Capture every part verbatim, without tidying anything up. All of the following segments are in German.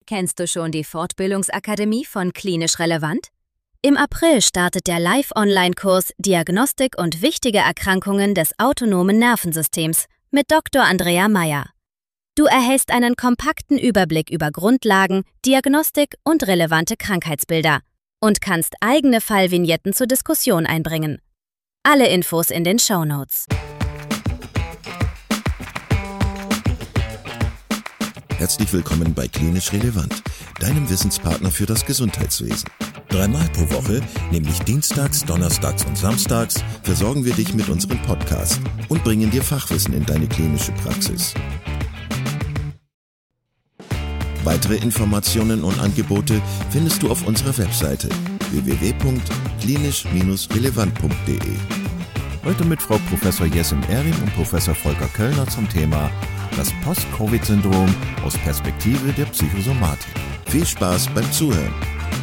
Kennst du schon die Fortbildungsakademie von Klinisch Relevant? Im April startet der Live-Online-Kurs Diagnostik und wichtige Erkrankungen des autonomen Nervensystems mit Doktor Andrea Meyer. Du erhältst einen kompakten Überblick über Grundlagen, Diagnostik und relevante Krankheitsbilder und kannst eigene Fallvignetten zur Diskussion einbringen. Alle Infos in den Shownotes. Herzlich willkommen bei Klinisch Relevant, deinem Wissenspartner für das Gesundheitswesen. Dreimal pro Woche, nämlich dienstags, donnerstags und samstags, versorgen wir dich mit unserem Podcast und bringen dir Fachwissen in deine klinische Praxis. Weitere Informationen und Angebote findest du auf unserer Webseite w w w punkt klinisch relevant punkt d e. Heute mit Frau Professor Jessim Erim und Professor Volker Köllner zum Thema das Post-Covid-Syndrom aus Perspektive der Psychosomatik. Viel Spaß beim Zuhören.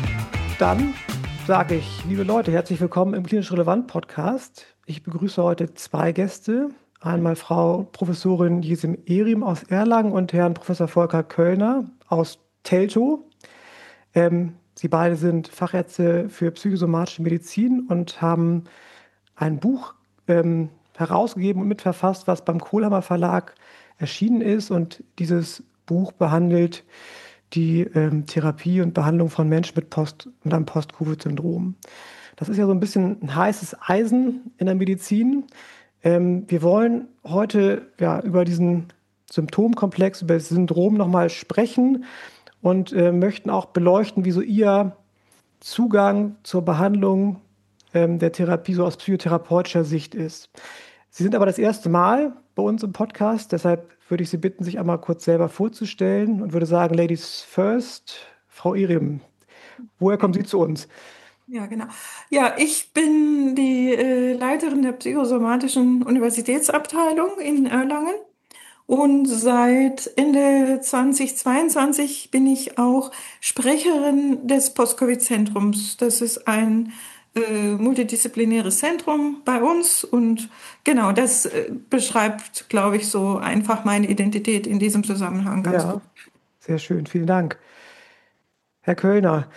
Dann sage ich, liebe Leute, herzlich willkommen im Klinisch Relevant Podcast. Ich begrüße heute zwei Gäste. Einmal Frau Professorin Jessim Erim aus Erlangen und Herrn Professor Volker Köllner aus Teltow. Ähm, Sie beide sind Fachärzte für psychosomatische Medizin und haben ein Buch ähm, herausgegeben und mitverfasst, was beim Kohlhammer Verlag erschienen ist. Und dieses Buch behandelt die ähm, Therapie und Behandlung von Menschen mit, Post, mit einem Post-Covid-Syndrom. Das ist ja so ein bisschen ein heißes Eisen in der Medizin. Ähm, wir wollen heute ja über diesen Symptomkomplex, über das Syndrom nochmal sprechen und äh, möchten auch beleuchten, wie so Ihr Zugang zur Behandlung ähm, der Therapie so aus psychotherapeutischer Sicht ist. Sie sind aber das erste Mal bei uns im Podcast, deshalb würde ich Sie bitten, sich einmal kurz selber vorzustellen und würde sagen, Ladies first. Frau Erim, woher kommen Sie zu uns? Ja, genau. Ja, ich bin die äh, Leiterin der psychosomatischen Universitätsabteilung in Erlangen und seit Ende zweitausendzweiundzwanzig bin ich auch Sprecherin des Post-Covid-Zentrums. Das ist ein äh, multidisziplinäres Zentrum bei uns und genau, das äh, beschreibt, glaube ich, so einfach meine Identität in diesem Zusammenhang ganz Ja, gut. sehr schön, vielen Dank. Herr Köllner.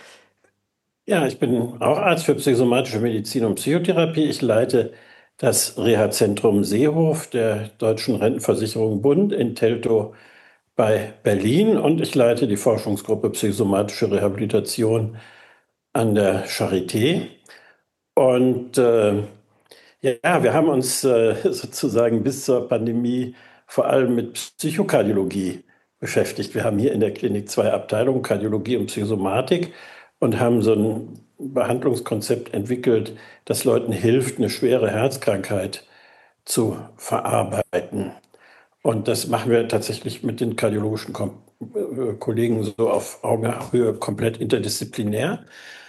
Ja, ich bin auch Arzt für psychosomatische Medizin und Psychotherapie. Ich leite das Reha-Zentrum Seehof der Deutschen Rentenversicherung Bund in Teltow bei Berlin und ich leite die Forschungsgruppe Psychosomatische Rehabilitation an der Charité. Und äh, ja, wir haben uns äh, sozusagen bis zur Pandemie vor allem mit Psychokardiologie beschäftigt. Wir haben hier in der Klinik zwei Abteilungen, Kardiologie und Psychosomatik, und haben so ein Behandlungskonzept entwickelt, das Leuten hilft, eine schwere Herzkrankheit zu verarbeiten. Und das machen wir tatsächlich mit den kardiologischen Kom- äh, Kollegen so auf Augenhöhe komplett interdisziplinär.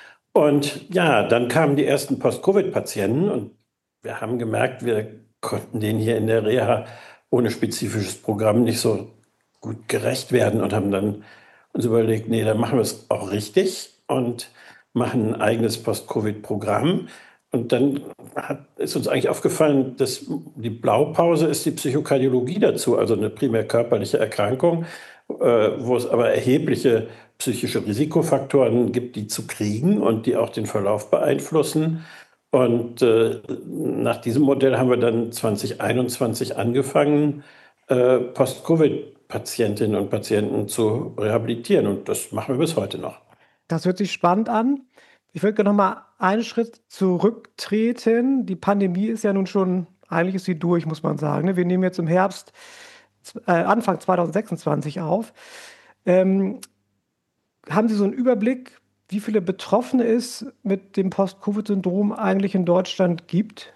Und ja, dann kamen die ersten Post-Covid-Patienten und wir haben gemerkt, wir konnten denen hier in der Reha ohne spezifisches Programm nicht so gut gerecht werden und haben dann uns überlegt, nee, dann machen wir es auch richtig und machen ein eigenes Post-Covid-Programm. Und dann hat, ist uns eigentlich aufgefallen, dass die Blaupause ist die Psychokardiologie dazu, also eine primär körperliche Erkrankung, äh, wo es aber erhebliche psychische Risikofaktoren gibt, die zu kriegen und die auch den Verlauf beeinflussen. Und äh, nach diesem Modell haben wir dann zwanzig einundzwanzig angefangen, äh, Post-Covid-Patientinnen und Patienten zu rehabilitieren. Und das machen wir bis heute noch. Das hört sich spannend an. Ich würde gerne noch mal einen Schritt zurücktreten. Die Pandemie ist ja nun schon, eigentlich ist sie durch, muss man sagen. Wir nehmen jetzt im Herbst, äh, Anfang zweitausendsechsundzwanzig auf. Ähm, haben Sie so einen Überblick, wie viele Betroffene es mit dem Post-Covid-Syndrom eigentlich in Deutschland gibt?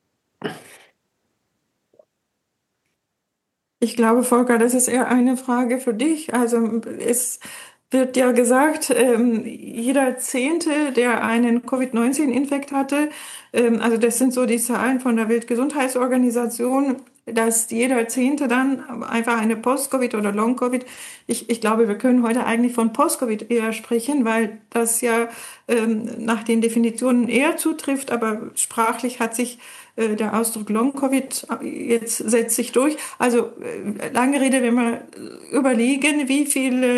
Ich glaube, Volker, das ist eher eine Frage für dich. Also es wird ja gesagt, ähm, jeder Zehnte, der einen Covid neunzehn Infekt hatte, ähm, also das sind so die Zahlen von der Weltgesundheitsorganisation, dass jeder Zehnte dann einfach eine Post-Covid oder Long-Covid, ich, ich glaube, wir können heute eigentlich von Post-Covid eher sprechen, weil das ja ähm, nach den Definitionen eher zutrifft, aber sprachlich hat sich äh, der Ausdruck Long-Covid jetzt setzt sich durch. Also äh, lange Rede, wenn wir überlegen, wie viele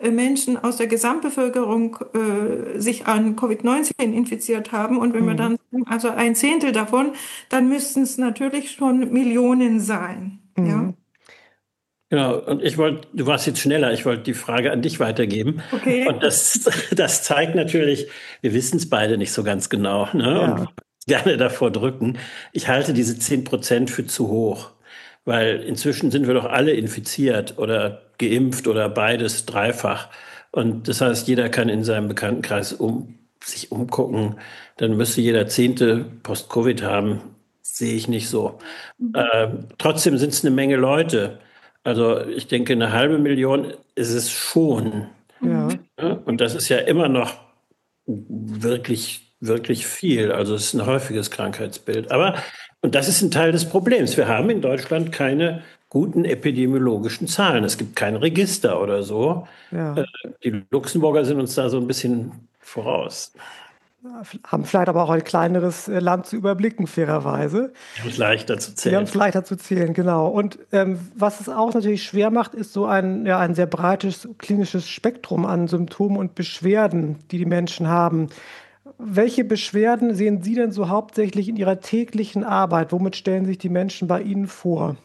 äh, Menschen aus der Gesamtbevölkerung äh, sich an Covid neunzehn infiziert haben. Und wenn wir dann, also ein Zehntel davon, dann müssten es natürlich schon Millionen sein. Mhm. Ja. Genau, und ich wollte, du warst jetzt schneller, ich wollte die Frage an dich weitergeben. Okay. Und das, das zeigt natürlich, wir wissen es beide nicht so ganz genau, ne? Ja. Und gerne davor drücken. Ich halte diese zehn Prozent für zu hoch, weil inzwischen sind wir doch alle infiziert oder geimpft oder beides dreifach. Und das heißt, jeder kann in seinem Bekanntenkreis um, sich umgucken. Dann müsste jeder Zehnte Post-Covid haben. Sehe ich nicht so. Äh, trotzdem sind es eine Menge Leute. Also ich denke, eine halbe Million ist es schon. Ja. Ja? Und das ist ja immer noch wirklich, wirklich viel. Also es ist ein häufiges Krankheitsbild. Aber, und das ist ein Teil des Problems, wir haben in Deutschland keine guten epidemiologischen Zahlen. Es gibt kein Register oder so. Ja. Äh, Die Luxemburger sind uns da so ein bisschen voraus. Haben vielleicht aber auch ein kleineres äh, Land zu überblicken, fairerweise. Die haben es leichter zu Die haben zählen. es leichter zu zählen, genau. Und ähm, was es auch natürlich schwer macht, ist so ein, ja, ein sehr breites klinisches Spektrum an Symptomen und Beschwerden, die die Menschen haben. Welche Beschwerden sehen Sie denn so hauptsächlich in Ihrer täglichen Arbeit? Womit stellen sich die Menschen bei Ihnen vor?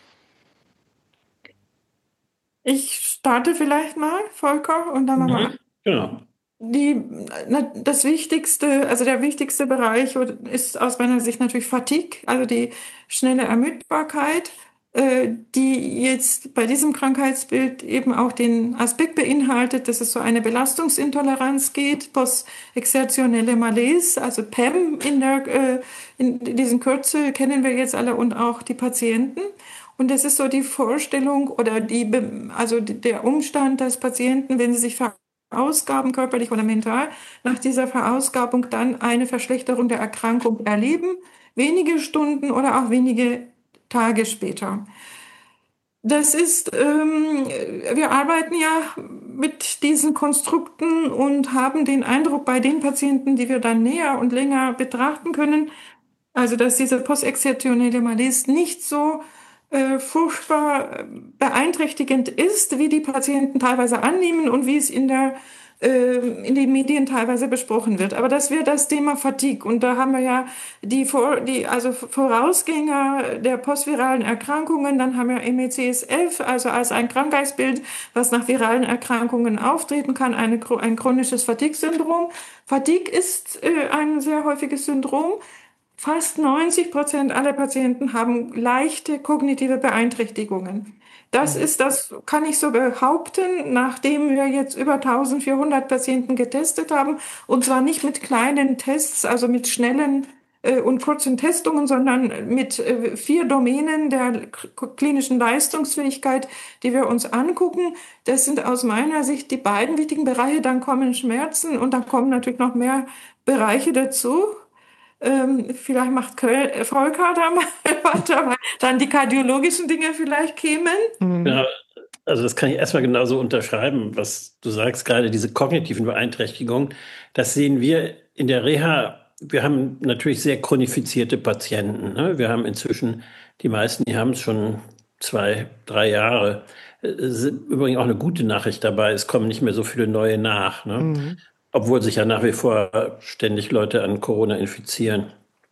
Ich starte vielleicht mal, Volker, und dann machen wir Mhm. Genau. Die, na, das wichtigste, also der wichtigste Bereich ist aus meiner Sicht natürlich Fatigue, also die schnelle Ermüdbarkeit, äh, die jetzt bei diesem Krankheitsbild eben auch den Aspekt beinhaltet, dass es so eine Belastungsintoleranz geht, postexertionelle Malaise, also P E M in der, äh, in diesen Kürzel kennen wir jetzt alle und auch die Patienten. Und das ist so die Vorstellung oder die, also der Umstand, dass Patienten, wenn sie sich ver Verausgaben, körperlich oder mental, nach dieser Verausgabung dann eine Verschlechterung der Erkrankung erleben, wenige Stunden oder auch wenige Tage später. Das ist, ähm, wir arbeiten ja mit diesen Konstrukten und haben den Eindruck bei den Patienten, die wir dann näher und länger betrachten können, also dass diese postexertionelle Malaise nicht so äh, furchtbar beeinträchtigend ist, wie die Patienten teilweise annehmen und wie es in der äh, in den Medien teilweise besprochen wird. Aber das wäre das Thema Fatigue. Und da haben wir ja die, Vor die also Vorausgänger der postviralen Erkrankungen. Dann haben wir M E C S elf, also als ein Krankheitsbild, was nach viralen Erkrankungen auftreten kann, eine, ein chronisches Fatigue-Syndrom. Fatigue ist äh, ein sehr häufiges Syndrom. Fast neunzig Prozent aller Patienten haben leichte kognitive Beeinträchtigungen. Das ist, das kann ich so behaupten, nachdem wir jetzt über eintausendvierhundert Patienten getestet haben, und zwar nicht mit kleinen Tests, also mit schnellen äh, und kurzen Testungen, sondern mit äh, vier Domänen der klinischen Leistungsfähigkeit, die wir uns angucken. Das sind aus meiner Sicht die beiden wichtigen Bereiche. Dann kommen Schmerzen und dann kommen natürlich noch mehr Bereiche dazu. Ähm, vielleicht macht Köl äh, Volker da mal weiter, weil dann die kardiologischen Dinge vielleicht kämen. Mhm. Ja, also das kann ich erstmal genauso unterschreiben, was du sagst, gerade diese kognitiven Beeinträchtigungen. Das sehen wir in der Reha. Wir haben natürlich sehr chronifizierte Patienten. Ne? Wir haben inzwischen, die meisten, die haben es schon zwei, drei Jahre. Es ist übrigens auch eine gute Nachricht dabei, es kommen nicht mehr so viele neue nach. Ne? Mhm. Obwohl sich ja nach wie vor ständig Leute an Corona infizieren.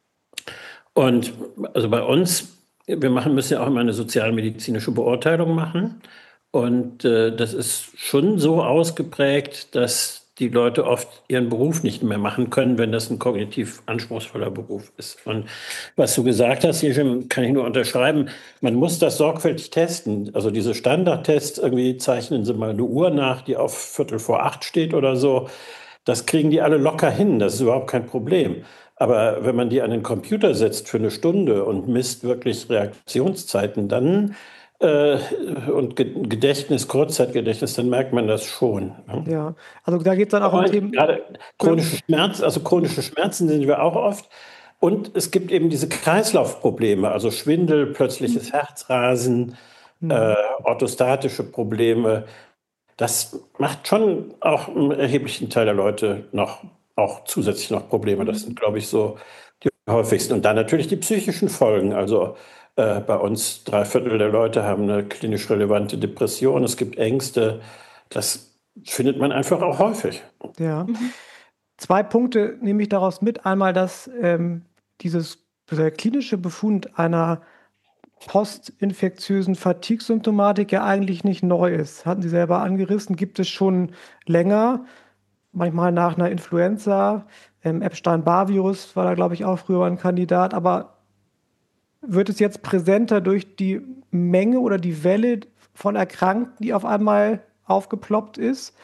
Und also bei uns, wir machen, müssen ja auch immer eine sozialmedizinische Beurteilung machen. Und äh, das ist schon so ausgeprägt, dass die Leute oft ihren Beruf nicht mehr machen können, wenn das ein kognitiv anspruchsvoller Beruf ist. Und was du gesagt hast, Jesem, kann ich nur unterschreiben, man muss das sorgfältig testen. Also diese Standardtests, irgendwie zeichnen sie mal eine Uhr nach, die auf Viertel vor acht steht oder so. Das kriegen die alle locker hin, das ist überhaupt kein Problem. Aber wenn man die an den Computer setzt für eine Stunde und misst wirklich Reaktionszeiten, dann äh, und Gedächtnis, Kurzzeitgedächtnis, dann merkt man das schon. Ne? Ja, also da geht es dann auch um Themen. Gerade chronische Schmerzen, also chronische Schmerzen sehen wir auch oft. Und es gibt eben diese Kreislaufprobleme, also Schwindel, plötzliches Herzrasen, Mhm. äh, orthostatische Probleme. Das macht schon auch einen erheblichen Teil der Leute noch, auch zusätzlich noch Probleme. Das sind, glaube ich, so die häufigsten. Und dann natürlich die psychischen Folgen. Also äh, bei uns drei Viertel der Leute haben eine klinisch relevante Depression. Es gibt Ängste. Das findet man einfach auch häufig. Ja. Zwei Punkte nehme ich daraus mit. Einmal, dass ähm, dieses dieser klinische Befund einer postinfektiösen Fatigue-Symptomatik ja eigentlich nicht neu ist. Hatten Sie selber angerissen, gibt es schon länger, manchmal nach einer Influenza. Ähm, Epstein-Barr-Virus war da, glaube ich, auch früher ein Kandidat. Aber wird es jetzt präsenter durch die Menge oder die Welle von Erkrankten, die auf einmal aufgeploppt ist?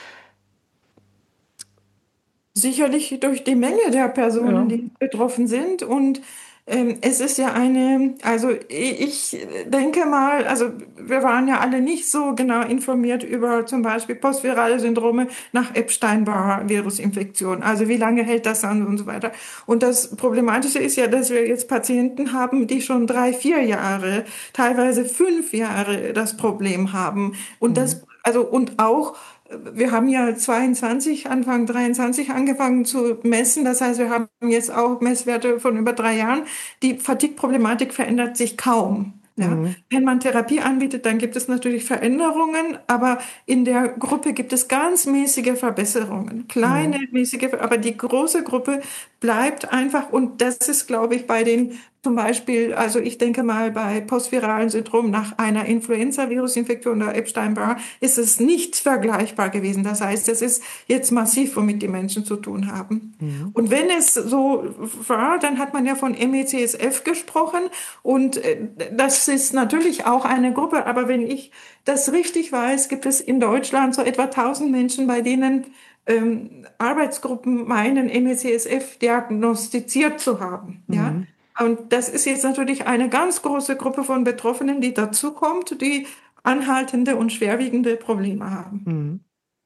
Sicherlich durch die Menge der Personen, Ja. die betroffen sind. Und ähm, es ist ja eine, also ich denke mal, also wir waren ja alle nicht so genau informiert über zum Beispiel postvirale Syndrome nach Epstein-Barr-Virusinfektion. Also wie lange hält das an und so weiter. Und das Problematische ist ja, dass wir jetzt Patienten haben, die schon drei, vier Jahre, teilweise fünf Jahre das Problem haben. Und das, also und auch wir haben ja zweiundzwanzig, Anfang dreiundzwanzig angefangen zu messen. Das heißt, wir haben jetzt auch Messwerte von über drei Jahren. Die Fatigue-Problematik verändert sich kaum. Ja. Mhm. Wenn man Therapie anbietet, dann gibt es natürlich Veränderungen, aber in der Gruppe gibt es ganz mäßige Verbesserungen. Kleine, Mhm. mäßige, aber die große Gruppe bleibt einfach, und das ist, glaube ich, bei den zum Beispiel, also ich denke mal, bei postviralen Syndrom nach einer Influenza-Virusinfektion oder Epstein-Barr ist es nicht vergleichbar gewesen. Das heißt, es ist jetzt massiv, womit die Menschen zu tun haben. Mhm. Und wenn es so war, dann hat man ja von M E C S F gesprochen, und das ist natürlich auch eine Gruppe, aber wenn ich das richtig weiß, gibt es in Deutschland so etwa tausend Menschen, bei denen ähm, Arbeitsgruppen meinen, M E C S F diagnostiziert zu haben. Mhm. Ja? Und das ist jetzt natürlich eine ganz große Gruppe von Betroffenen, die dazukommt, die anhaltende und schwerwiegende Probleme haben. Mhm.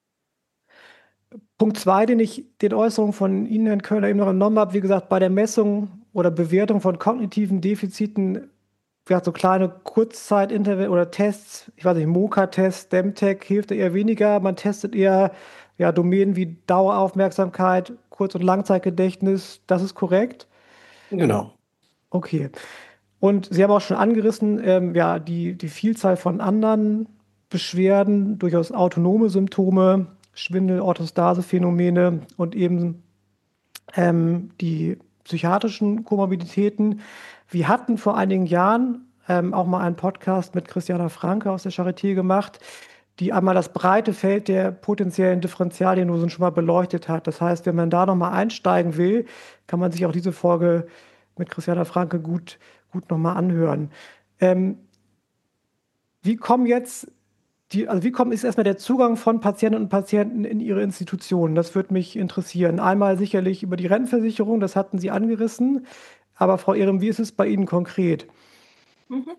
Punkt zwei, den ich den Äußerungen von Ihnen, Herrn Köhler, eben noch entnommen habe, wie gesagt, bei der Messung oder Bewertung von kognitiven Defiziten, ja, so kleine Kurzzeitintervalle oder Tests, ich weiß nicht, Moca-Test, Demtech hilft eher weniger. Man testet eher ja, Domänen wie Daueraufmerksamkeit, Kurz- und Langzeitgedächtnis. Das ist korrekt? Genau. Okay. Und Sie haben auch schon angerissen, ähm, ja, die, die Vielzahl von anderen Beschwerden, durchaus autonome Symptome, Schwindel, Orthostase-Phänomene und eben ähm, die psychiatrischen Komorbiditäten. Wir hatten vor einigen Jahren ähm, auch mal einen Podcast mit Christiana Franke aus der Charité gemacht, die einmal das breite Feld der potenziellen Differentialdiagnosen schon mal beleuchtet hat. Das heißt, wenn man da nochmal einsteigen will, kann man sich auch diese Folge mit Christiana Franke gut, gut nochmal anhören. Ähm, wie kommen jetzt die, also wie kommt ist erstmal der Zugang von Patientinnen und Patienten in ihre Institutionen? Das würde mich interessieren. Einmal sicherlich über die Rentenversicherung, das hatten Sie angerissen. Aber Frau Ehrem, wie ist es bei Ihnen konkret? Mhm.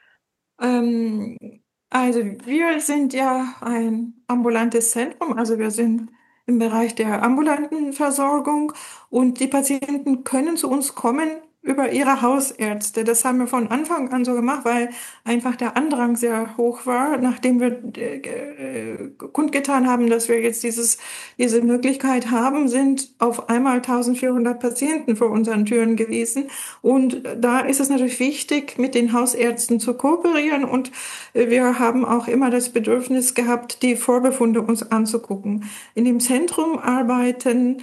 Ähm, also wir sind ja ein ambulantes Zentrum, also wir sind im Bereich der ambulanten Versorgung, und die Patienten können zu uns kommen über ihre Hausärzte. Das haben wir von Anfang an so gemacht, weil einfach der Andrang sehr hoch war, nachdem wir äh, kundgetan haben, dass wir jetzt dieses, diese Möglichkeit haben, sind auf einmal eintausendvierhundert Patienten vor unseren Türen gewesen. Und da ist es natürlich wichtig, mit den Hausärzten zu kooperieren, und wir haben auch immer das Bedürfnis gehabt, die Vorbefunde uns anzugucken. In dem Zentrum arbeiten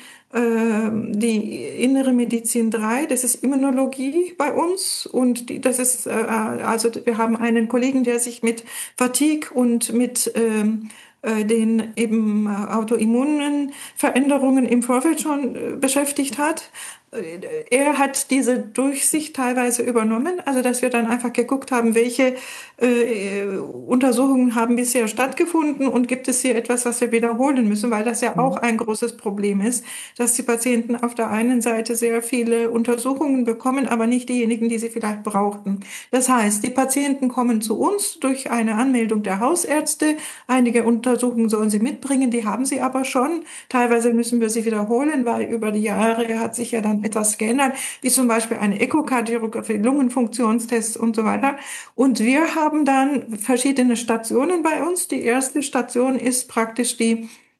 die Innere Medizin drei, das ist Immunologie bei uns, und die, das ist, also wir haben einen Kollegen, der sich mit Fatigue und mit ähm, den eben autoimmunen Veränderungen im Vorfeld schon beschäftigt hat. Er hat diese Durchsicht teilweise übernommen, also dass wir dann einfach geguckt haben, welche äh, Untersuchungen haben bisher stattgefunden und gibt es hier etwas, was wir wiederholen müssen, weil das ja auch ein großes Problem ist, dass die Patienten auf der einen Seite sehr viele Untersuchungen bekommen, aber nicht diejenigen, die sie vielleicht brauchten. Das heißt, die Patienten kommen zu uns durch eine Anmeldung der Hausärzte. Einige Untersuchungen sollen sie mitbringen, die haben sie aber schon. Teilweise müssen wir sie wiederholen, weil über die Jahre hat sich ja dann etwas geändert, wie zum Beispiel eine Echokardiographie, Lungenfunktionstests und so weiter. Und wir haben dann verschiedene Stationen bei uns. Die erste Station ist praktisch die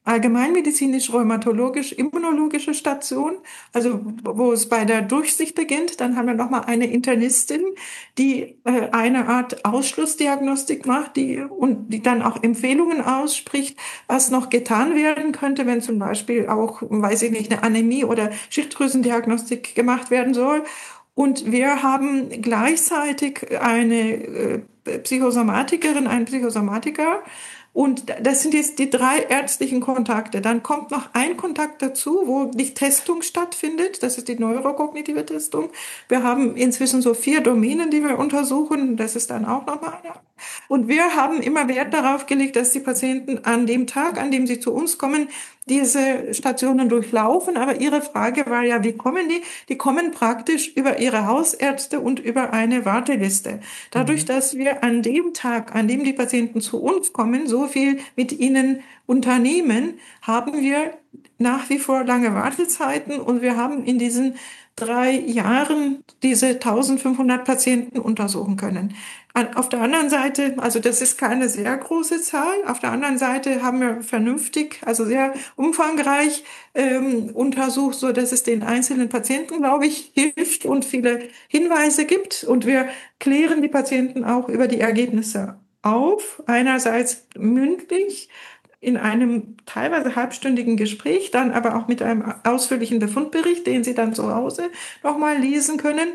allgemeinmedizinisch-rheumatologisch-immunologische Station, also wo es bei der Durchsicht beginnt. Dann haben wir nochmal eine Internistin, die äh, eine Art Ausschlussdiagnostik macht, die und die dann auch Empfehlungen ausspricht, was noch getan werden könnte, wenn zum Beispiel auch, weiß ich nicht, eine Anämie oder Schilddrüsendiagnostik gemacht werden soll. Und wir haben gleichzeitig eine äh, Psychosomatikerin, einen Psychosomatiker. Und das sind jetzt die drei ärztlichen Kontakte. Dann kommt noch ein Kontakt dazu, wo die Testung stattfindet. Das ist die neurokognitive Testung. Wir haben inzwischen so vier Domänen, die wir untersuchen. Das ist dann auch nochmal eine. Und wir haben immer Wert darauf gelegt, dass die Patienten an dem Tag, an dem sie zu uns kommen, diese Stationen durchlaufen. Aber Ihre Frage war ja, wie kommen die? Die kommen praktisch über ihre Hausärzte und über eine Warteliste. Dadurch, dass wir an dem Tag, an dem die Patienten zu uns kommen, so viel mit ihnen unternehmen, haben wir nach wie vor lange Wartezeiten und wir haben in diesen drei Jahren diese eintausendfünfhundert Patienten untersuchen können. Auf der anderen Seite, also das ist keine sehr große Zahl, auf der anderen Seite haben wir vernünftig, also sehr umfangreich ähm, untersucht, so dass es den einzelnen Patienten, glaube ich, hilft und viele Hinweise gibt. Und wir klären die Patienten auch über die Ergebnisse auf, einerseits mündlich, in einem teilweise halbstündigen Gespräch, dann aber auch mit einem ausführlichen Befundbericht, den Sie dann zu Hause nochmal lesen können.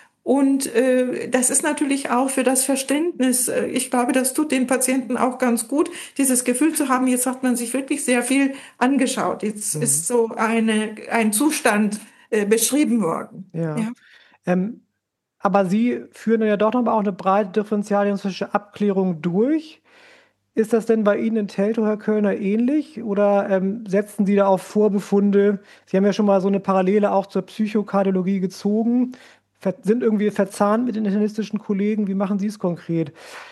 Und äh, das ist natürlich auch für das Verständnis, äh, ich glaube, das tut den Patienten auch ganz gut, dieses Gefühl zu haben, jetzt hat man sich wirklich sehr viel angeschaut. Jetzt mhm. ist so eine, ein Zustand äh, beschrieben worden. Ja. Ja. Ähm, aber Sie führen ja doch nochmal auch eine breite differenzialdiagnostische Abklärung durch. Ist das denn bei Ihnen in Teltow, Herr Köllner, ähnlich oder ähm, setzen Sie da auf Vorbefunde? Sie haben ja schon mal so eine Parallele auch zur Psychokardiologie gezogen, Ver- sind irgendwie verzahnt mit den internistischen Kollegen. Wie machen Sie es konkret?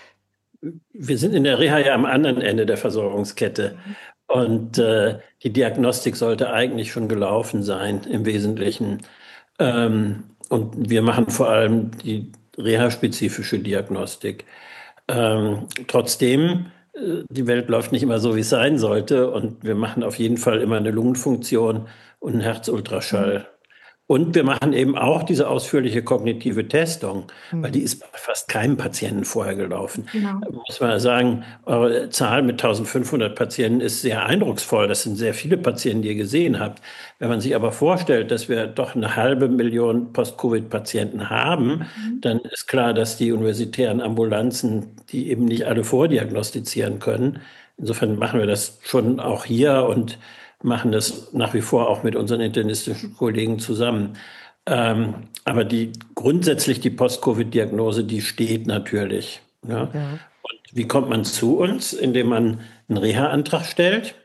Wir sind in der Reha ja am anderen Ende der Versorgungskette und äh, die Diagnostik sollte eigentlich schon gelaufen sein im Wesentlichen. Ähm, und wir machen vor allem die reha-spezifische Diagnostik. Ähm, trotzdem, äh, die Welt läuft nicht immer so, wie es sein sollte. Und wir machen auf jeden Fall immer eine Lungenfunktion und einen Herzultraschall. Mhm. Und wir machen eben auch diese ausführliche kognitive Testung, mhm. weil die ist bei fast keinem Patienten vorher gelaufen. Genau. Da muss man sagen, eure Zahl mit eintausendfünfhundert Patienten ist sehr eindrucksvoll. Das sind sehr viele Patienten, die ihr gesehen habt. Wenn man sich aber vorstellt, dass wir doch eine halbe Million Post-Covid-Patienten haben, mhm. dann ist klar, dass die universitären Ambulanzen, die eben nicht alle vordiagnostizieren können. Insofern machen wir das schon auch hier und machen das nach wie vor auch mit unseren internistischen Kollegen zusammen. Ähm, aber die grundsätzlich die Post-Covid-Diagnose, die steht natürlich. Ja? Ja. Und wie kommt man zu uns? Indem man einen Reha-Antrag stellt.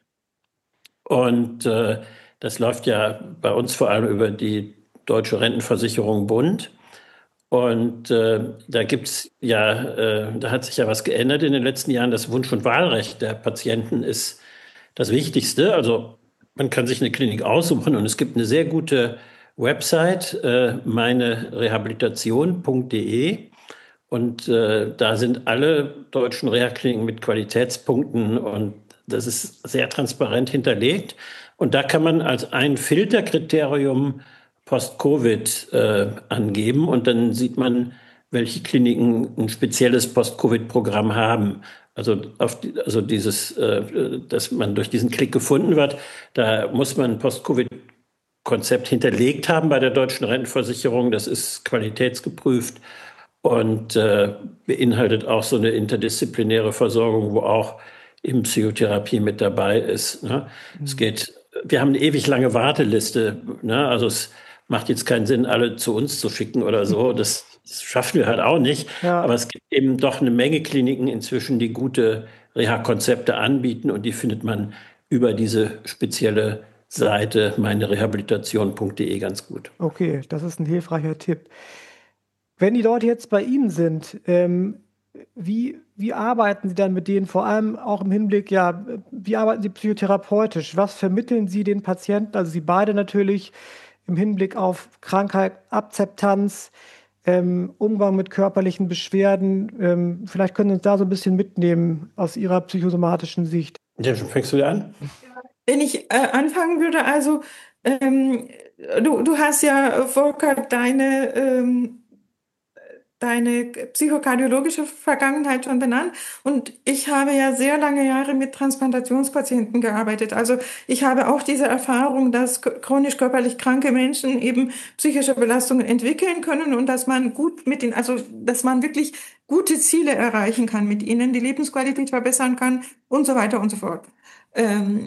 Und äh, das läuft ja bei uns vor allem über die Deutsche Rentenversicherung Bund. Und äh, da gibt's ja, äh, da hat sich ja was geändert in den letzten Jahren. Das Wunsch- und Wahlrecht der Patienten ist das Wichtigste. Also man kann sich eine Klinik aussuchen und es gibt eine sehr gute Website, äh, meine rehabilitation punkt de, und äh, da sind alle deutschen Reha-Kliniken mit Qualitätspunkten und das ist sehr transparent hinterlegt. Und da kann man als ein Filterkriterium Post-Covid äh, angeben und dann sieht man, welche Kliniken ein spezielles Post-Covid-Programm haben. Also, auf die, also dieses, äh, dass man durch diesen Klick gefunden wird, da muss man ein Post-Covid-Konzept hinterlegt haben bei der Deutschen Rentenversicherung. Das ist qualitätsgeprüft und äh, beinhaltet auch so eine interdisziplinäre Versorgung, wo auch eben Psychotherapie mit dabei ist. Ne? Mhm. Es geht, wir haben eine ewig lange Warteliste. Ne? Also es macht jetzt keinen Sinn, alle zu uns zu schicken oder so. Das Das schaffen wir halt auch nicht. Ja. Aber es gibt eben doch eine Menge Kliniken inzwischen, die gute Reha-Konzepte anbieten und die findet man über diese spezielle Seite meine rehabilitation punkt de ganz gut. Okay, das ist ein hilfreicher Tipp. Wenn die Leute jetzt bei Ihnen sind, ähm, wie, wie arbeiten Sie dann mit denen, vor allem auch im Hinblick, ja, wie arbeiten Sie psychotherapeutisch? Was vermitteln Sie den Patienten? Also Sie beide natürlich im Hinblick auf Krankheit, Akzeptanz, Ähm, Umgang mit körperlichen Beschwerden. Ähm, vielleicht können Sie uns da so ein bisschen mitnehmen aus Ihrer psychosomatischen Sicht. Ja, fängst du an? Wenn ich äh, anfangen würde, also ähm, du, du hast ja, Volker, deine, ähm, deine psychokardiologische Vergangenheit schon benannt. Und ich habe ja sehr lange Jahre mit Transplantationspatienten gearbeitet. Also ich habe auch diese Erfahrung, dass chronisch körperlich kranke Menschen eben psychische Belastungen entwickeln können und dass man gut mit ihnen, also dass man wirklich gute Ziele erreichen kann mit ihnen, die Lebensqualität verbessern kann und so weiter und so fort. Ähm,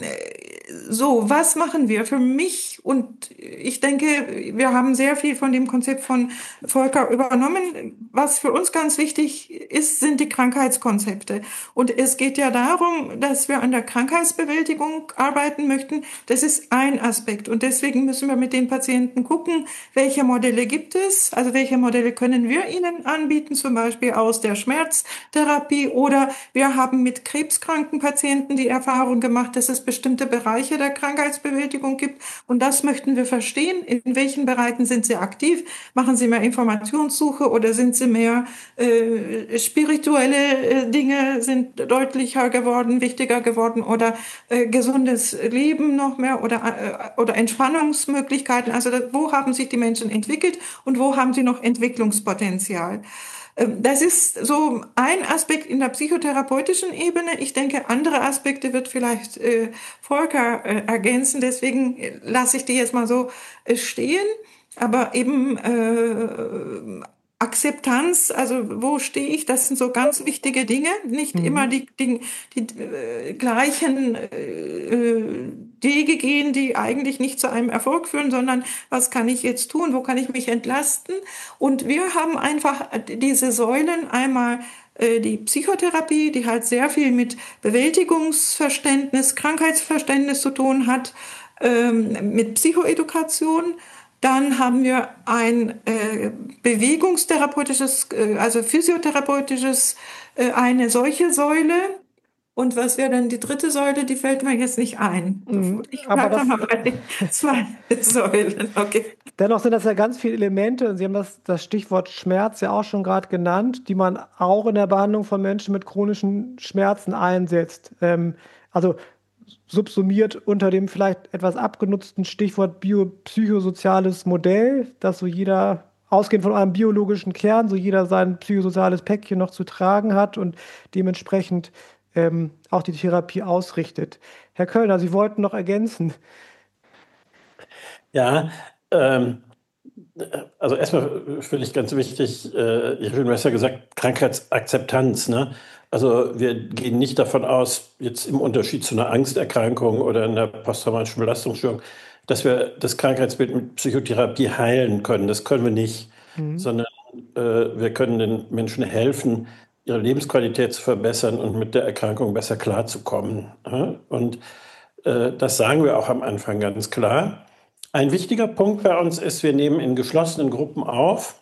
so, was machen wir für mich? Und ich denke, wir haben sehr viel von dem Konzept von Volker übernommen. Was für uns ganz wichtig ist, sind die Krankheitskonzepte. Und es geht ja darum, dass wir an der Krankheitsbewältigung arbeiten möchten. Das ist ein Aspekt. Und deswegen müssen wir mit den Patienten gucken, welche Modelle gibt es? Also welche Modelle können wir ihnen anbieten? Zum Beispiel aus der Schmerztherapie, oder wir haben mit krebskranken Patienten die Erfahrung gemacht, dass es bestimmte Bereiche der Krankheitsbewältigung gibt. Und das möchten wir verstehen. In welchen Bereichen sind sie aktiv? Machen sie mehr Informationssuche oder sind sie mehr äh, spirituelle äh, Dinge sind deutlicher geworden, wichtiger geworden, oder äh, gesundes Leben noch mehr, oder, äh, oder Entspannungsmöglichkeiten? Also das, wo haben sich die Menschen entwickelt und wo haben sie noch Entwicklungspotenzial? Das ist so ein Aspekt in der psychotherapeutischen Ebene. Ich denke, andere Aspekte wird vielleicht äh, Volker äh, ergänzen. Deswegen lasse ich die jetzt mal so äh, stehen. Aber eben äh, Akzeptanz, also wo stehe ich? Das sind so ganz wichtige Dinge. Nicht mhm. immer die, die, die äh, gleichen äh, Wege gehen, die eigentlich nicht zu einem Erfolg führen, sondern was kann ich jetzt tun? Wo kann ich mich entlasten? Und wir haben einfach diese Säulen, einmal äh, die Psychotherapie, die halt sehr viel mit Bewältigungsverständnis, Krankheitsverständnis zu tun hat, ähm, mit Psychoedukation. Dann haben wir ein äh, bewegungstherapeutisches, äh, also physiotherapeutisches, äh, eine solche Säule. Und was wäre dann die dritte Säule? Die fällt mir jetzt nicht ein. Mhm, Ich aber bleibe das, mal bei den zwei Säulen. Okay. Dennoch sind das ja ganz viele Elemente, und Sie haben das, das Stichwort Schmerz ja auch schon gerade genannt, die man auch in der Behandlung von Menschen mit chronischen Schmerzen einsetzt. Ähm, also subsumiert unter dem vielleicht etwas abgenutzten Stichwort biopsychosoziales Modell, dass so jeder, ausgehend von einem biologischen Kern, so jeder sein psychosoziales Päckchen noch zu tragen hat und dementsprechend ähm, auch die Therapie ausrichtet. Herr Köllner, Sie wollten noch ergänzen. Ja, ähm, also erstmal finde ich ganz wichtig, äh, ich habe ja gesagt, Krankheitsakzeptanz, ne? Also wir gehen nicht davon aus, jetzt im Unterschied zu einer Angsterkrankung oder einer posttraumatischen Belastungsstörung, dass wir das Krankheitsbild mit Psychotherapie heilen können. Das können wir nicht, mhm. sondern äh, wir können den Menschen helfen, ihre Lebensqualität zu verbessern und mit der Erkrankung besser klarzukommen. Ja? Und äh, das sagen wir auch am Anfang ganz klar. Ein wichtiger Punkt bei uns ist, wir nehmen in geschlossenen Gruppen auf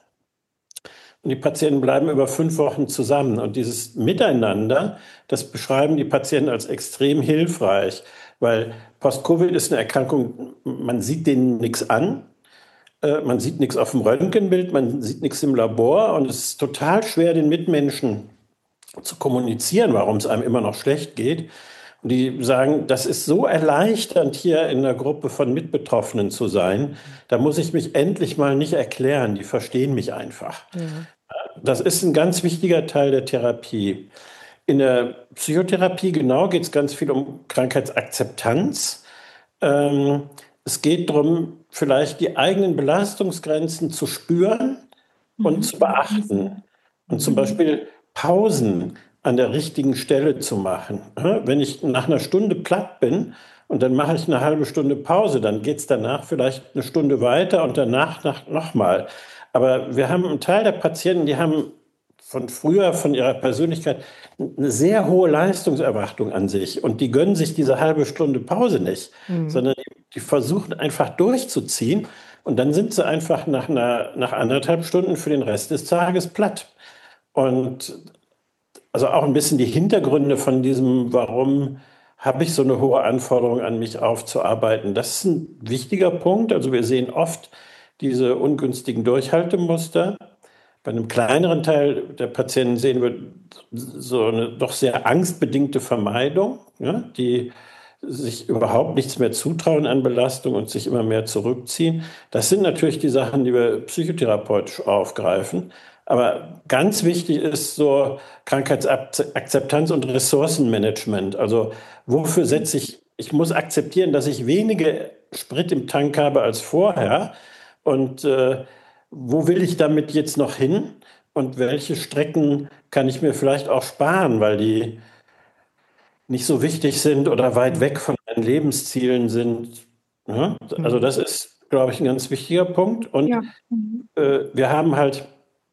und die Patienten bleiben über fünf Wochen zusammen. Und dieses Miteinander, das beschreiben die Patienten als extrem hilfreich, weil Post-Covid ist eine Erkrankung, man sieht denen nichts an, äh, man sieht nichts auf dem Röntgenbild, man sieht nichts im Labor und es ist total schwer, den Mitmenschen zu kommunizieren, warum es einem immer noch schlecht geht. Und die sagen, das ist so erleichternd, hier in einer Gruppe von Mitbetroffenen zu sein. Da muss ich mich endlich mal nicht erklären. Die verstehen mich einfach. Ja. Das ist ein ganz wichtiger Teil der Therapie. In der Psychotherapie genau geht es ganz viel um Krankheitsakzeptanz. Ähm, es geht darum, vielleicht die eigenen Belastungsgrenzen zu spüren und mhm. zu beachten. Und zum Beispiel Pausen an der richtigen Stelle zu machen. Wenn ich nach einer Stunde platt bin und dann mache ich eine halbe Stunde Pause, dann geht es danach vielleicht eine Stunde weiter und danach nochmal. Aber wir haben einen Teil der Patienten, die haben von früher, von ihrer Persönlichkeit, eine sehr hohe Leistungserwartung an sich und die gönnen sich diese halbe Stunde Pause nicht, mhm. sondern die versuchen einfach durchzuziehen und dann sind sie einfach nach, einer, nach anderthalb Stunden für den Rest des Tages platt. Und also auch ein bisschen die Hintergründe von diesem, warum habe ich so eine hohe Anforderung an mich aufzuarbeiten. Das ist ein wichtiger Punkt. Also wir sehen oft diese ungünstigen Durchhaltemuster. Bei einem kleineren Teil der Patienten sehen wir so eine doch sehr angstbedingte Vermeidung, ja, die sich überhaupt nichts mehr zutrauen an Belastung und sich immer mehr zurückziehen. Das sind natürlich die Sachen, die wir psychotherapeutisch aufgreifen. Aber ganz wichtig ist so Krankheitsakzeptanz und Ressourcenmanagement. Also wofür setze ich, ich muss akzeptieren, dass ich weniger Sprit im Tank habe als vorher. Und äh, wo will ich damit jetzt noch hin? Und welche Strecken kann ich mir vielleicht auch sparen, weil die nicht so wichtig sind oder weit weg von meinen Lebenszielen sind. Ja? Also das ist, glaube ich, ein ganz wichtiger Punkt. Und ja. äh, wir haben halt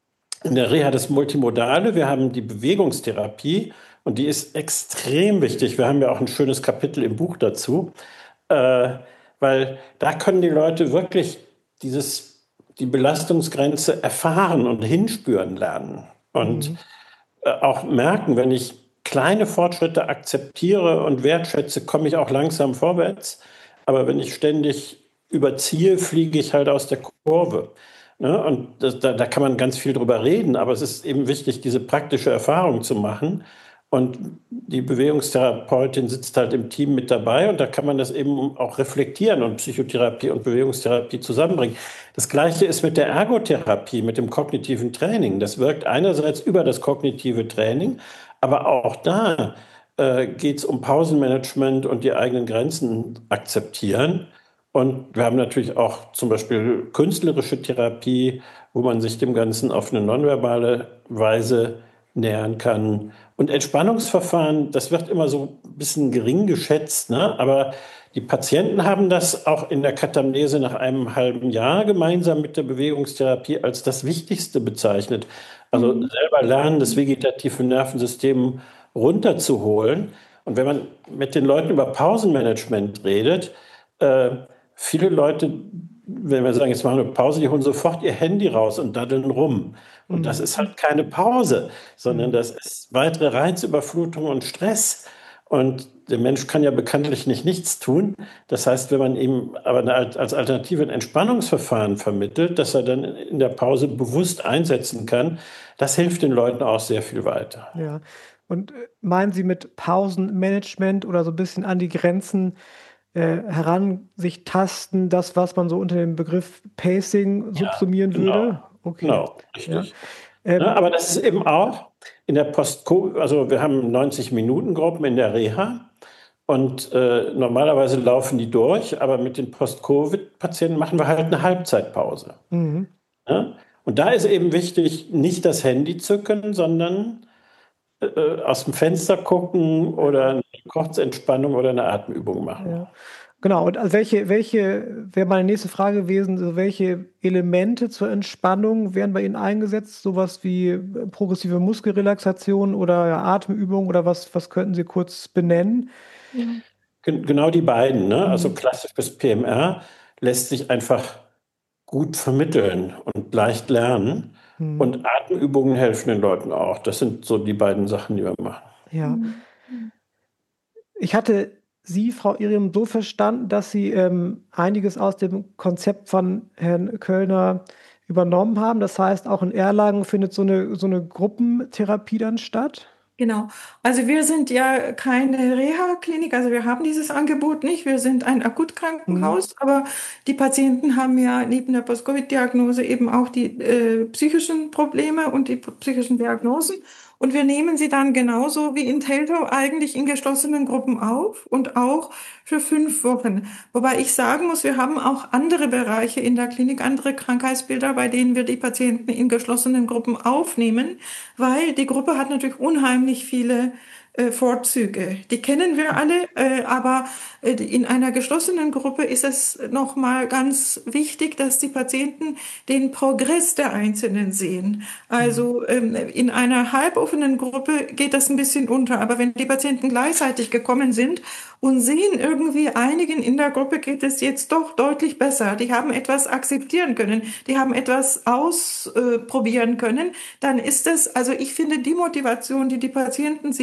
in der Reha das Multimodale, wir haben die Bewegungstherapie und die ist extrem wichtig. Wir haben ja auch ein schönes Kapitel im Buch dazu, äh, weil da können die Leute wirklich dieses, die Belastungsgrenze erfahren und hinspüren lernen und mhm. äh, auch merken, wenn ich kleine Fortschritte akzeptiere und wertschätze, komme ich auch langsam vorwärts. Aber wenn ich ständig überziehe, fliege ich halt aus der Kurve. Ne? Und das, da, da kann man ganz viel drüber reden, aber es ist eben wichtig, diese praktische Erfahrung zu machen. Und die Bewegungstherapeutin sitzt halt im Team mit dabei und da kann man das eben auch reflektieren und Psychotherapie und Bewegungstherapie zusammenbringen. Das Gleiche ist mit der Ergotherapie, mit dem kognitiven Training. Das wirkt einerseits über das kognitive Training, aber auch da äh, geht es um Pausenmanagement und die eigenen Grenzen akzeptieren. Und wir haben natürlich auch zum Beispiel künstlerische Therapie, wo man sich dem Ganzen auf eine nonverbale Weise nähern kann. Und Entspannungsverfahren, das wird immer so ein bisschen gering geschätzt, ne? Aber die Patienten haben das auch in der Katamnese nach einem halben Jahr gemeinsam mit der Bewegungstherapie als das Wichtigste bezeichnet. Also mhm. selber lernen, das vegetative Nervensystem runterzuholen. Und wenn man mit den Leuten über Pausenmanagement redet, äh, viele Leute, wenn wir sagen, jetzt machen wir eine Pause, die holen sofort ihr Handy raus und daddeln rum. Und mhm. das ist halt keine Pause, sondern das ist weitere Reizüberflutung und Stress. Und der Mensch kann ja bekanntlich nicht nichts tun. Das heißt, wenn man ihm aber eine, als Alternative ein Entspannungsverfahren vermittelt, das er dann in der Pause bewusst einsetzen kann, das hilft den Leuten auch sehr viel weiter. Ja. Und meinen Sie mit Pausenmanagement oder so ein bisschen an die Grenzen äh, heran sich tasten, das, was man so unter dem Begriff Pacing subsumieren ja, genau. würde? Okay. Genau, richtig. Ja. Ähm, ja, aber das ist eben auch in der Post-Covid, also wir haben neunzig-Minuten-Gruppen in der Reha und äh, normalerweise laufen die durch, aber mit den Post-Covid-Patienten machen wir halt eine Halbzeitpause. Mhm. Ja? Und da ist eben wichtig, nicht das Handy zücken, sondern äh, aus dem Fenster gucken oder eine Kurzentspannung oder eine Atemübung machen. Ja. Genau, und also welche, welche wäre meine nächste Frage gewesen, so welche Elemente zur Entspannung werden bei Ihnen eingesetzt? Sowas wie progressive Muskelrelaxation oder ja, Atemübung oder was, was könnten Sie kurz benennen? Mhm. Genau die beiden, ne? Also klassisches P M R lässt sich einfach gut vermitteln und leicht lernen. Mhm. Und Atemübungen helfen den Leuten auch. Das sind so die beiden Sachen, die wir machen. Ja. Ich hatte Sie, Frau Irium, so verstanden, dass Sie ähm, einiges aus dem Konzept von Herrn Köllner übernommen haben. Das heißt, auch in Erlangen findet so eine, so eine Gruppentherapie dann statt? Genau. Also wir sind ja keine Reha-Klinik, also wir haben dieses Angebot nicht. Wir sind ein Akutkrankenhaus, mhm. aber die Patienten haben ja neben der Post-Covid-Diagnose eben auch die äh, psychischen Probleme und die psychischen Diagnosen. Und wir nehmen sie dann genauso wie in Teltow eigentlich in geschlossenen Gruppen auf und auch für fünf Wochen. Wobei ich sagen muss, wir haben auch andere Bereiche in der Klinik, andere Krankheitsbilder, bei denen wir die Patienten in geschlossenen Gruppen aufnehmen, weil die Gruppe hat natürlich unheimlich viele äh, Vorzüge. Die kennen wir alle, äh, aber äh, in einer geschlossenen Gruppe ist es nochmal ganz wichtig, dass die Patienten den Progress der Einzelnen sehen. Also ähm, in einer halboffenen Gruppe geht das ein bisschen unter, aber wenn die Patienten gleichzeitig gekommen sind und sehen irgendwie, einigen in der Gruppe geht es jetzt doch deutlich besser, die haben etwas akzeptieren können, die haben etwas ausprobieren äh, können, dann ist es, also ich finde, die Motivation, die die Patienten sich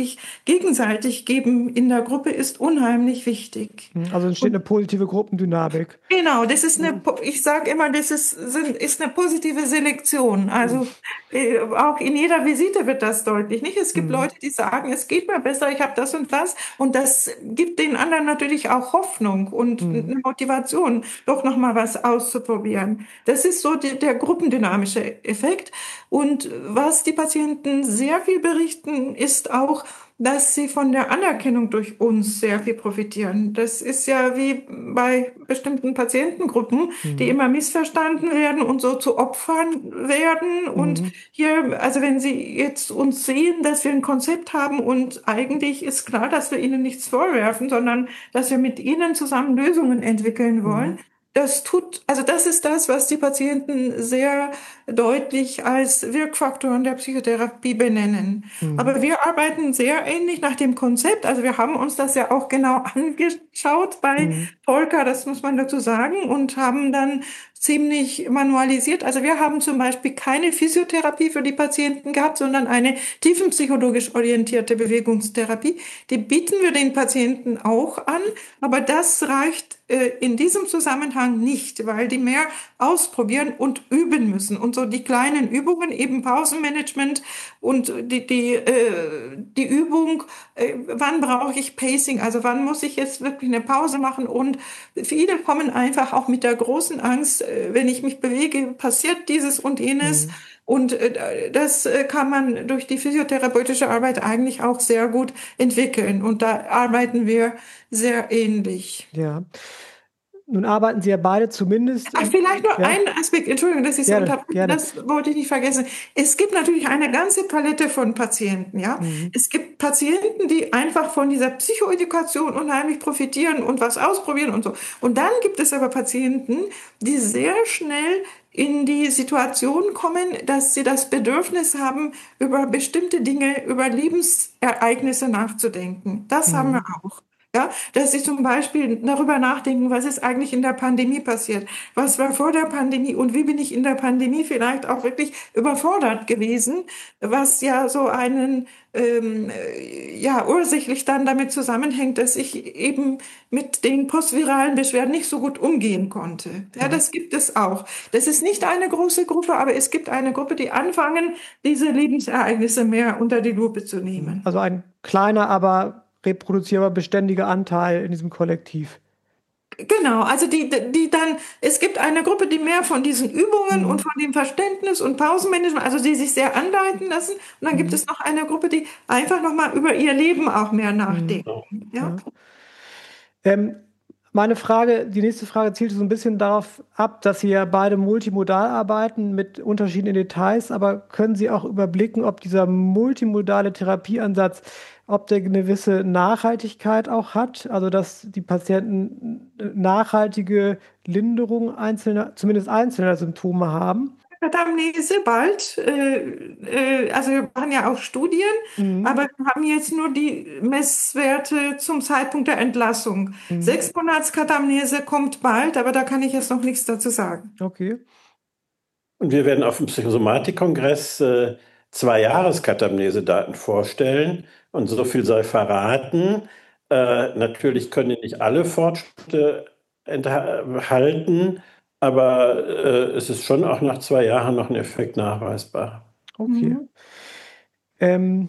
gegenseitig geben in der Gruppe ist unheimlich wichtig. Also entsteht eine positive Gruppendynamik. Genau, das ist eine, ich sage immer, das ist, ist eine positive Selektion. Also äh, auch in jeder Visite wird das deutlich, nicht? Es gibt mhm. Leute, die sagen, es geht mir besser, ich habe das und das. Und das gibt den anderen natürlich auch Hoffnung und mhm. eine Motivation, doch nochmal was auszuprobieren. Das ist so die, der gruppendynamische Effekt. Und was die Patienten sehr viel berichten, ist auch, dass sie von der Anerkennung durch uns sehr viel profitieren. Das ist ja wie bei bestimmten Patientengruppen, mhm. die immer missverstanden werden und so zu Opfern werden. Mhm. Und hier, also wenn Sie jetzt uns sehen, dass wir ein Konzept haben und eigentlich ist klar, dass wir Ihnen nichts vorwerfen, sondern dass wir mit Ihnen zusammen Lösungen entwickeln wollen. Mhm. Das tut, also das ist das, was die Patienten sehr deutlich als Wirkfaktoren der Psychotherapie benennen. Mhm. Aber wir arbeiten sehr ähnlich nach dem Konzept. Also wir haben uns das ja auch genau angeschaut bei mhm. Volker, das muss man dazu sagen, und haben dann ziemlich manualisiert. Also wir haben zum Beispiel keine Physiotherapie für die Patienten gehabt, sondern eine tiefenpsychologisch orientierte Bewegungstherapie. Die bieten wir den Patienten auch an, aber das reicht äh, in diesem Zusammenhang nicht, weil die mehr ausprobieren und üben müssen. Und so die kleinen Übungen, eben Pausenmanagement und die, die, äh, die Übung, äh, wann brauche ich Pacing, also wann muss ich jetzt wirklich eine Pause machen. Und viele kommen einfach auch mit der großen Angst, wenn ich mich bewege, passiert dieses und jenes. Mhm. Und äh, das äh, kann man durch die physiotherapeutische Arbeit eigentlich auch sehr gut entwickeln. Und da arbeiten wir sehr ähnlich. Ja. Nun arbeiten Sie ja beide zumindest. Ach, vielleicht noch ja. ein Aspekt, Entschuldigung, dass ich so unterbreche, das wollte ich nicht vergessen. Es gibt natürlich eine ganze Palette von Patienten, ja. Mhm. Es gibt Patienten, die einfach von dieser Psychoedukation unheimlich profitieren und was ausprobieren und so. Und dann gibt es aber Patienten, die sehr schnell in die Situation kommen, dass sie das Bedürfnis haben, über bestimmte Dinge, über Lebensereignisse nachzudenken. Das mhm. haben wir auch. Ja, dass sie zum Beispiel darüber nachdenken, was ist eigentlich in der Pandemie passiert? Was war vor der Pandemie und wie bin ich in der Pandemie vielleicht auch wirklich überfordert gewesen? Was ja so einen, ähm, ja, ursächlich dann damit zusammenhängt, dass ich eben mit den postviralen Beschwerden nicht so gut umgehen konnte. Ja, das gibt es auch. Das ist nicht eine große Gruppe, aber es gibt eine Gruppe, die anfangen, diese Lebensereignisse mehr unter die Lupe zu nehmen. Also ein kleiner, aber reproduzierbar beständiger Anteil in diesem Kollektiv. Genau, also die, die dann, es gibt eine Gruppe, die mehr von diesen Übungen mhm. und von dem Verständnis und Pausenmanagement, also die sich sehr anleiten lassen. Und dann mhm. gibt es noch eine Gruppe, die einfach nochmal über ihr Leben auch mehr nachdenken. Mhm. Ja. Ja. Ähm, meine Frage, die nächste Frage zielt so ein bisschen darauf ab, dass Sie ja beide multimodal arbeiten mit unterschiedlichen Details, aber können Sie auch überblicken, ob dieser multimodale Therapieansatz, ob der eine gewisse Nachhaltigkeit auch hat, also dass die Patienten nachhaltige Linderung einzelner, zumindest einzelner Symptome haben? Katamnese bald, äh, äh, also wir machen ja auch Studien, mhm. aber wir haben jetzt nur die Messwerte zum Zeitpunkt der Entlassung. Mhm. Sechs Monats Katamnese kommt bald, aber da kann ich jetzt noch nichts dazu sagen. Okay. Und wir werden auf dem Psychosomatik-Kongress äh, zwei Jahres-Katamnese-Daten vorstellen. Und so viel sei verraten. Äh, natürlich können nicht alle Fortschritte enthalten, aber äh, es ist schon auch nach zwei Jahren noch ein Effekt nachweisbar. Okay. Mhm. Ähm,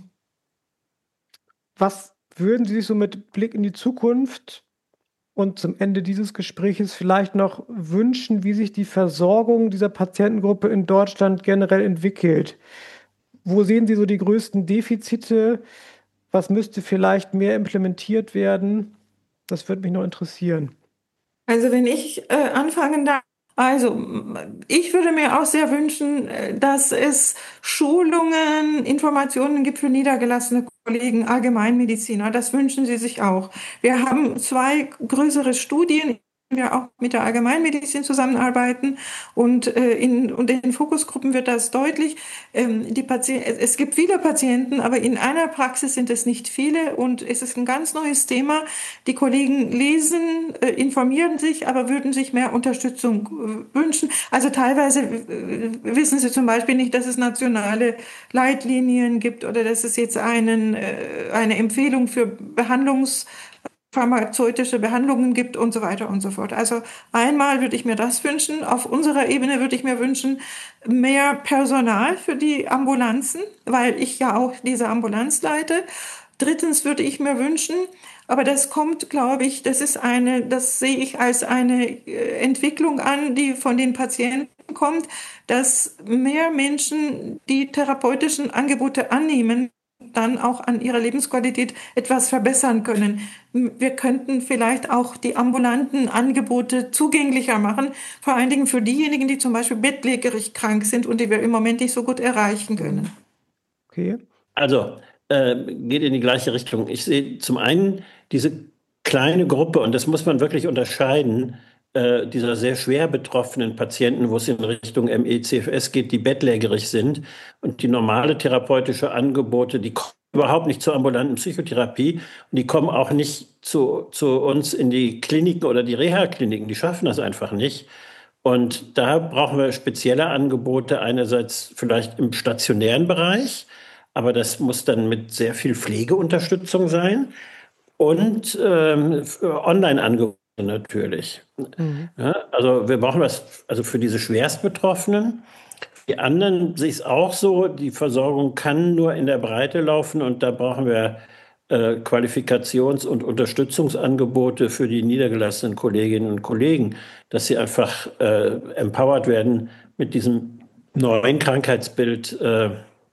was würden Sie sich so mit Blick in die Zukunft und zum Ende dieses Gespräches vielleicht noch wünschen, wie sich die Versorgung dieser Patientengruppe in Deutschland generell entwickelt? Wo sehen Sie so die größten Defizite? Was müsste vielleicht mehr implementiert werden? Das würde mich noch interessieren. Also wenn ich äh, anfangen darf, also ich würde mir auch sehr wünschen, dass es Schulungen, Informationen gibt für niedergelassene Kollegen, Allgemeinmediziner. Das wünschen sie sich auch. Wir haben zwei größere Studien wir auch mit der Allgemeinmedizin zusammenarbeiten und äh, in und in Fokusgruppen wird das deutlich. Ähm, die Patient, es gibt viele Patienten, aber in einer Praxis sind es nicht viele und es ist ein ganz neues Thema. Die Kollegen lesen, äh, informieren sich, aber würden sich mehr Unterstützung äh, wünschen. Also teilweise äh, wissen sie zum Beispiel nicht, dass es nationale Leitlinien gibt oder dass es jetzt einen, äh, eine Empfehlung für Behandlungs pharmazeutische Behandlungen gibt und so weiter und so fort. Also einmal würde ich mir das wünschen. Auf unserer Ebene würde ich mir wünschen, mehr Personal für die Ambulanzen, weil ich ja auch diese Ambulanz leite. Drittens würde ich mir wünschen, aber das kommt, glaube ich, das ist eine, das sehe ich als eine Entwicklung an, die von den Patienten kommt, dass mehr Menschen die therapeutischen Angebote annehmen, dann auch an ihrer Lebensqualität etwas verbessern können. Wir könnten vielleicht auch die ambulanten Angebote zugänglicher machen, vor allen Dingen für diejenigen, die zum Beispiel bettlägerig krank sind und die wir im Moment nicht so gut erreichen können. Okay. Also, äh, geht in die gleiche Richtung. Ich sehe zum einen diese kleine Gruppe, und das muss man wirklich unterscheiden, äh, dieser sehr schwer betroffenen Patienten, wo es in Richtung M E C F S geht, die bettlägerig sind, und die normale therapeutische Angebote, die kommen überhaupt nicht zur ambulanten Psychotherapie und die kommen auch nicht zu, zu uns in die Kliniken oder die Reha-Kliniken, die schaffen das einfach nicht. Und da brauchen wir spezielle Angebote, einerseits vielleicht im stationären Bereich, aber das muss dann mit sehr viel Pflegeunterstützung sein, und ähm, Online-Angebote natürlich. Mhm. Ja, also wir brauchen das also für diese Schwerstbetroffenen. Die anderen sehe ich es auch so, die Versorgung kann nur in der Breite laufen, und da brauchen wir äh, Qualifikations- und Unterstützungsangebote für die niedergelassenen Kolleginnen und Kollegen, dass sie einfach äh, empowered werden, mit diesem neuen Krankheitsbild äh,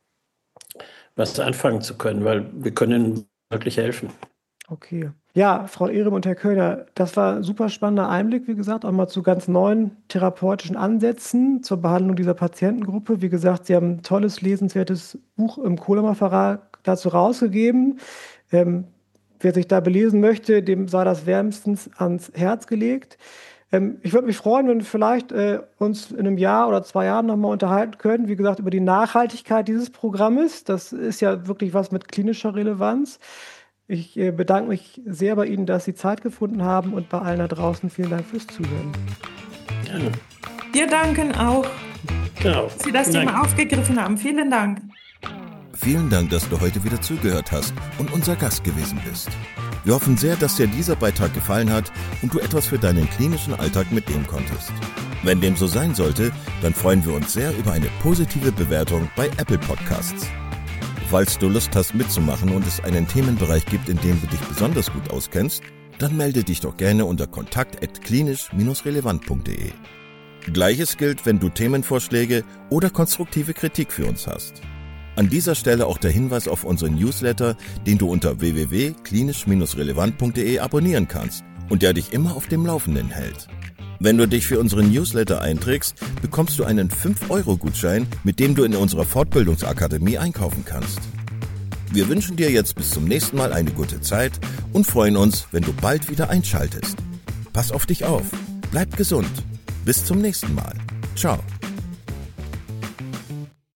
was anfangen zu können, weil wir können ihnen wirklich helfen. Okay. Ja, Frau Ehrim und Herr Köhler, das war ein super spannender Einblick, wie gesagt, auch mal zu ganz neuen therapeutischen Ansätzen zur Behandlung dieser Patientengruppe. Wie gesagt, Sie haben ein tolles, lesenswertes Buch im Kohlemer Verlag dazu rausgegeben. Ähm, wer sich da belesen möchte, dem sei das wärmstens ans Herz gelegt. Ähm, ich würde mich freuen, wenn wir vielleicht äh, uns in einem Jahr oder zwei Jahren nochmal unterhalten können, wie gesagt, über die Nachhaltigkeit dieses Programmes. Das ist ja wirklich was mit klinischer Relevanz. Ich äh, bedanke mich sehr bei Ihnen, dass Sie Zeit gefunden haben, und bei allen da draußen vielen Dank fürs Zuhören. Gerne. Wir danken auch, Genau. dass Sie das Vielen Thema Dank. aufgegriffen haben. Vielen Dank. Vielen Dank, dass du heute wieder zugehört hast und unser Gast gewesen bist. Wir hoffen sehr, dass dir dieser Beitrag gefallen hat und du etwas für deinen klinischen Alltag mitnehmen konntest. Wenn dem so sein sollte, dann freuen wir uns sehr über eine positive Bewertung bei Apple Podcasts. Falls du Lust hast mitzumachen und es einen Themenbereich gibt, in dem du dich besonders gut auskennst, dann melde dich doch gerne unter kontakt at klinisch relevant punkt de. Gleiches gilt, wenn du Themenvorschläge oder konstruktive Kritik für uns hast. An dieser Stelle auch der Hinweis auf unseren Newsletter, den du unter w w w punkt klinisch relevant punkt de abonnieren kannst und der dich immer auf dem Laufenden hält. Wenn du dich für unseren Newsletter einträgst, bekommst du einen fünf Euro Gutschein, mit dem du in unserer Fortbildungsakademie einkaufen kannst. Wir wünschen dir jetzt bis zum nächsten Mal eine gute Zeit und freuen uns, wenn du bald wieder einschaltest. Pass auf dich auf, bleib gesund. Bis zum nächsten Mal. Ciao.